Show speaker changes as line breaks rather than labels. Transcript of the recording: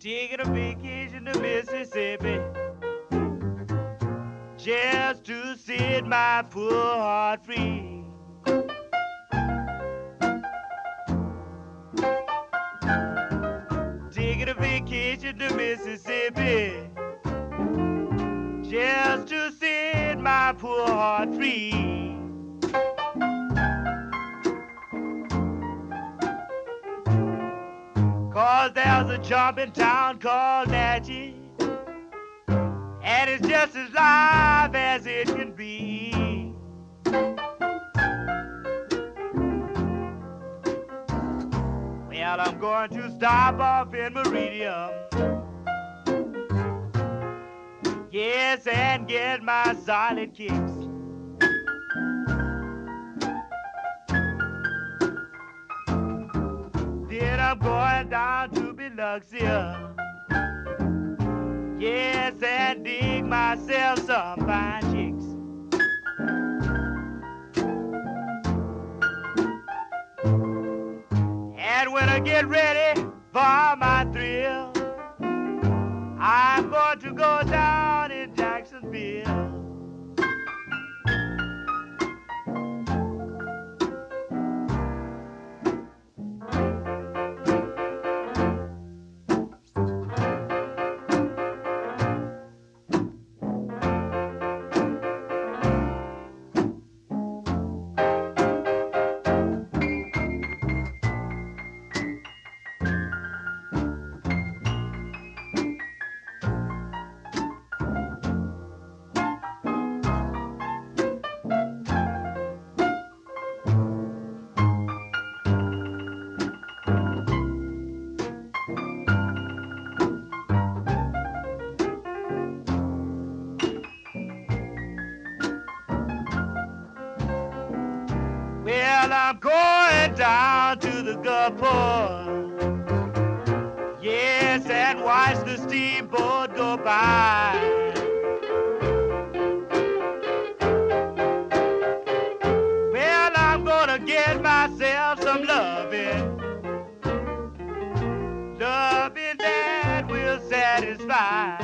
taking a vacation to Mississippi just to set my poor heart free. Taking a vacation to Mississippi just to set my poor heart free. Cause there's a job in town called Natchez, and it's just as live as it can be. Well, I'm going to stop off in Meridian, yes, and get my solid kicks. Then I'm going down to Biloxi, yes, and dig myself some fine chicks. And when I get ready for my thrill, I'm going to go down in Jacksonville. Well, I'm going down to the Gulfport, yes, and watch the steamboat go by. Well, I'm gonna get myself some loving that will satisfy.